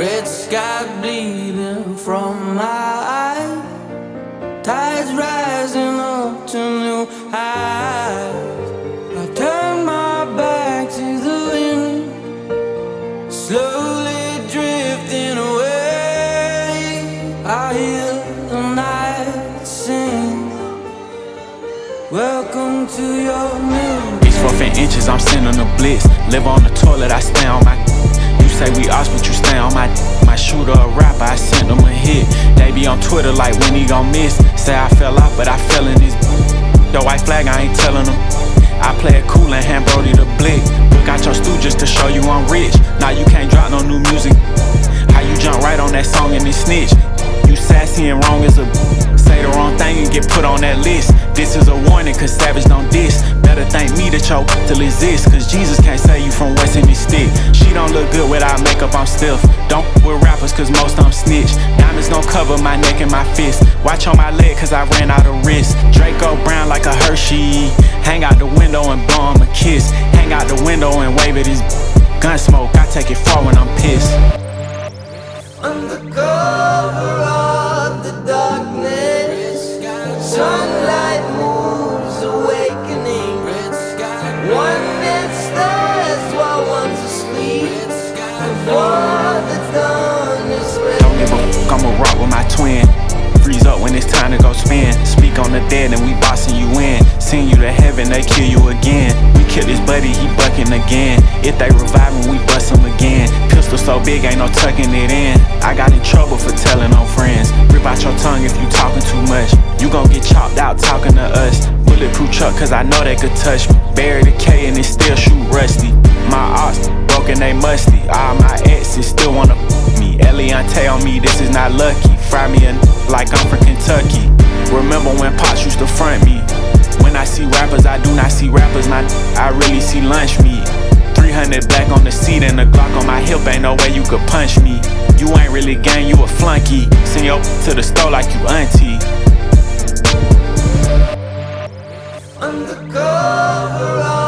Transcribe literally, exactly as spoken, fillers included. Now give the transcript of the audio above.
Red sky bleeding from my eyes, tides rising up to new highs. I turn my back to the wind, slowly drifting away. I hear the night sing, welcome to your new day. It's fourteen inches, I'm sitting on the blitz. Live on the toilet, I stay on my. You say we ops, but you stay on my. My shooter a rapper, I sent them a hit. They be on Twitter like when he gon' miss. Say I fell off, but I fell in his. The white flag, I ain't telling them. I play it cool and hand Brody the blick. Look out your stew just to show you I'm rich. Now you can't drop no new music. How you jump right on that song and then snitch? You sassy and wrong as a. Say the wrong thing and get put on that list. This is a warning, cause Savage don't diss. Better thank me that your till exist, cause Jesus can't save you from what's in his stick. She don't look good without makeup, I'm stiff. Don't with rappers, cause most of them snitch. Diamonds gon' cover my neck and my fist. Watch on my leg, cause I ran out of wrist. Draco Brown like a Hershey. Hang out the window and blow him a kiss. Hang out the window and wave at his gun smoke. I take it far when I'm pissed. Under cover of the darkness, sunlight moves awakening. One that stirs while one's asleep, before the dawn is spread. Don't give a fuck, I'ma rock with my twin. Freeze up when it's time to go spin. Speak on the dead and we bossing you in. Send you to heaven, they kill you again. We kill this buddy, he bucking again. If they revive him, we bust him again. Pistol so big, ain't no tucking it in. I got in trouble for telling on friends. Rip out your tongue if you talking too much. You gon' get chopped out talking to us. Bulletproof truck, cause I know they could touch me. Bury the K and it still shoot rusty. My ops broken, they musty. All my exes still wanna f me. Eliante on me, this is not lucky. Fry me a n like I'm from Kentucky. Remember when Pops used to front me? When I see rappers, I do not see rappers. My I really see lunch meat. three hundred black on the seat and a Glock on my hip. Ain't no way you could punch me. You ain't really gang, you a flunky. Send your to the store like you auntie. Under cover of